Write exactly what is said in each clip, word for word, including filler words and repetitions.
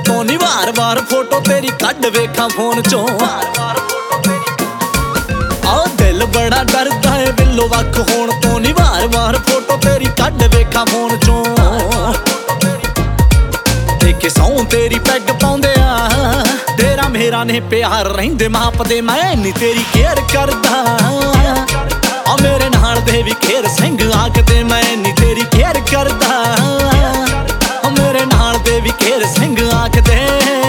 ਤੋਂ ਨੀ ਵਾਰ ਵਾਰ ਫੋਟੋ ਤੇਰੀ ਕੱਢ ਵੇਖਾਂ ਫੋਨ ਚੋਂ। ਆ ਦਿਲ ਬੜਾ ਡਰਦਾ ਏ ਬਿੱਲੋ ਵੱਖ ਹੋਣ ਤੋਂ ਨੀ ਵਾਰ ਵਾਰ ਫੋਟੋ ਤੇਰੀ ਕੱਢ ਵੇਖਾਂ ਫੋਨ ਚੋਂ। ਦੇਖੇ ਸੌਂ ਤੇਰੀ ਪੈਗ ਪਾਉਂਦੇ ਆ ਤੇਰਾ ਮੇਰਾ ਨੇ ਪਿਆਰ ਰਹਿੰਦੇ ਮਾਪਦੇ ਮੈਂ ਨੀ ਤੇਰੀ ਕੇਅਰ ਕਰਦਾ। ਆ ਮੇਰੇ ਨਾਲ ਦੇ ਵੀ ਖੇਰ ਸਿੰਘ ਆਖਦੇ ਮੈਂ ਨੀ ਤੇਰੀ ਕੇਅਰ ਕਰਦਾ। ਆ ਮੇਰੇ ਨਾਲ ਦੇ ਵੀ ਖੇਰ ਸਿੰਘ ਆਖਦੇ।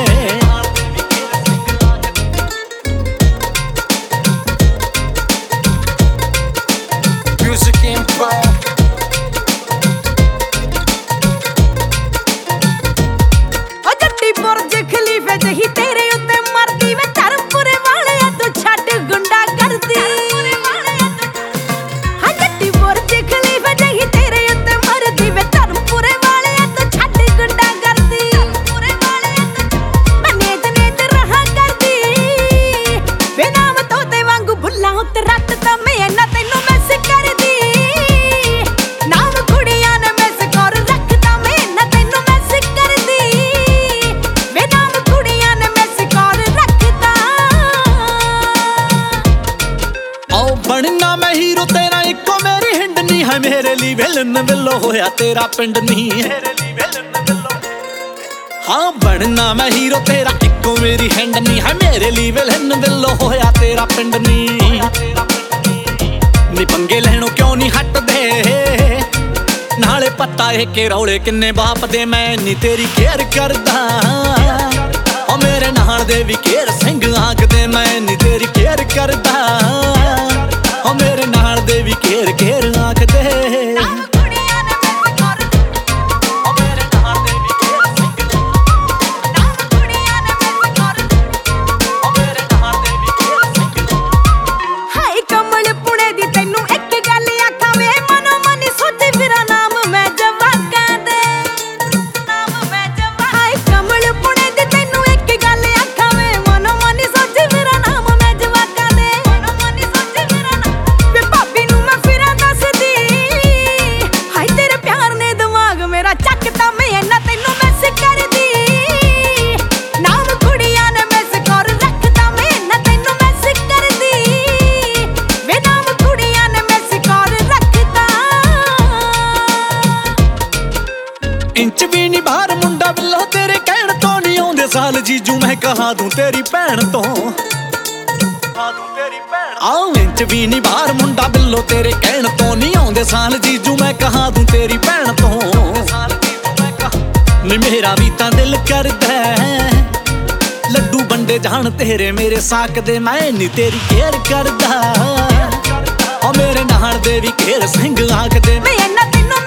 Music Empire ਬੁਰਜ ਖਲੀਫੇ ਜਹੀ ਤੇਰੇ ਉੱਤੇ ਮਰਦੀ ਵੇ ਧਰਮਪੁਰੇ ਵਾਲਿਆ ਤੂੰ ਛੱਡ ਗੁੰਡਾ ਕਰਦੀ। ਹਾਂ ਜੱਟੀ ਬੁਰਜ ਖਲੀਫੇ ਜਹੀ ਤੇਰੇ ਉੱਤੇ ਮਰਦੀ ਵੇ ਧਰਮਪੁਰੇ ਵਾਲਿਆ ਤੂੰ ਛੱਡ ਗੁੰਡਾ ਕਰਦੀ। ਮੈਂ ਨੇਤ ਨੇਤ ਰਹਾ ਕਰਦੀ ਵੇ ਨਾਮ ਤੋਤੇ ਵਾਂਗੂ ਬੁੱਲਾਂ ਉੱਤੇ ਰੱਟ ਤਾਂ ਮੈਂ ਇਹਨਾਂ ਤੈਨੂੰ ਮਿਸ ਕਰਦੀ। ਨਾਮ ਕੁੜੀਆਂ ਨੇ ਮਿਸ ਕਰ ਰੱਖਦਾ ਮੈਂ ਇਹਨਾਂ ਤੈਨੂੰ ਮਿਸ ਕਰਦੀ। ਬਣਨਾ ਮੈਂ ਹੀਰੋ ਤੇਰਾ ਇੱਕੋ ਮੇਰੀ ਹਿੰਡ ਨੀ ਹੈ ਮੇਰੇ ਲਈ ਵਿਲਨ ਵਿਲੋ ਹੋਇਆ ਤੇਰਾ ਪਿੰਡ ਨੀ। ਹਾਂ ਬਣਨਾ ਮੈਂ ਹੀਰੋ ਤੇਰਾ ਇੱਕੋ ਮੇਰੀ ਹਿੰਡ ਨੀ ਹੈ ਮੇਰੇ ਲਈ ਵਿਲਨ ਵਿਲੋ ਹੋਇਆ ਤੇਰਾ ਪਿੰਡ ਨੀ। ਨੀ ਪੰਗੇ ਲੈਣੋਂ ਕਿਉਂ ਨੀ ਹਟਦੇ ਨਾਲੇ ਪਤਾ ਇਹ ਕਿ ਰੌਲੇ ਕਿੰਨੇ ਬਾਪ ਦੇ ਮੈਂ ਨੀ ਤੇਰੀ ਕੇਅਰ ਕਰਦਾ। ਓ ਮੇਰੇ ਨਾਲ ਦੇ ਵੀ ਕੇਅਰ ਸਿੰਘ ਆਖਦੇ ਮੈਂ ਨੀ ਤੇਰੀ ਕੇਅਰ ਕਰਦਾ। ਓ ਮੇਰੇ ਨਾਲ ਦੇ ਵੀ ਘੇਰ ਘੇਰ ਆਖਦੇ। ਹਾਏ ਕਮਲ ਪੁਣੇ ਦੀ ਤੈਨੂੰ ਇੱਕ ਗੱਲ ਆਖਾਂ ਵੇ ਮਨੋ ਮਨੀ ਸੋਚੇ ਫਿਰਾਂ ਨਾਮ ਮੈਂ ਜਵਾਕਾਂ ਦੇ। ਨਾਮ ਮੈਂ ਜਵਾ ਹਾਏ ਕਮਲ ਪੁਣੇ ਦੀ ਤੈਨੂੰ ਇੱਕ ਗੱਲ ਆਖਾਂ ਵੇ ਮਨੋ ਮਨੀ ਸੋਚੇ ਫਿਰਾਂ ਨਾਮ ਮੈਂ ਜਵਾਕਾਂ ਦੇ। ਮਨੋ ਮਨੀ ਸੋਚੇ ਫਿਰਾਂ ਨਾਮ ਵੇ ਭਾਬੀ ਨੂੰ ਮੈਂ ਫਿਰਾਂ ਦੱਸਦੀ। ਹਾਏ ਤੇਰੇ ਪਿਆਰ ਨੇ ਦਿਮਾਗ ਮੇਰਾ ਚੱਕਦਾ ਮੈਂ ਇਹਨਾਂ ਤੈਨੂੰ ਮਿਸ ਕਰਦੀ। ਨਾਮ ਕੁੜੀਆਂ ਨੇ ਮਿਸ ਕਰ ਰੱਖਦਾ ਮੈਂ ਇਹਨਾਂ ਤੈਨੂੰ ਮਿਸ ਕਰਦੀ। ਵੇ ਨਾਮ ਕੁੜੀਆਂ ਨੇ ਮਿਸ ਕਰ ਰੱਖਦਾ। ਇੰਚ ਵੀ ਨੀ ਬਾਹਰ ਮੁੰਡਾ ਬਿੱਲੋ ਤੇਰੇ ਕਹਿਣ ਤੋਂ ਨੀ ਆਉਂਦੇ ਸਾਲ ਜੀਜੂ ਮੈਂ ਕਹਾ ਦੂੰ ਤੇਰੀ ਭੈਣ ਤੋਂ। ਆਹ ਇੰਚ ਵੀ ਨੀ ਬਾਹਰ ਮੁੰਡਾ ਬਿੱਲੋ ਤੇਰੇ ਕਹਿਣ ਤੋਂ ਨੀ ਆਉਂਦੇ ਸਾਲ ਜੀਜੂ ਮੈਂ ਕਹਾ ਦੂੰ ਤੇਰੀ ਭੈਣ ਤੋਂ। ਨੀ ਮੇਰਾ ਵੀ ਤਾਂ ਦਿਲ ਕਰਦਾ ਲੱਡੂ ਵੰਡੇ ਜਾਣ ਤੇਰੇ ਮੇਰੇ ਸਾਕ ਦੇ ਮੈਂ ਨੀ ਤੇਰੀ ਕੇਅਰ ਕਰਦਾ। ਓ ਮੇਰੇ ਨਾਲ ਦੇ ਵੀ ਘੇਰ ਸਿੰਘ ਆਖਦੇ ਮੈਂ ਇਹਨਾਂ ਤੈਨੂੰ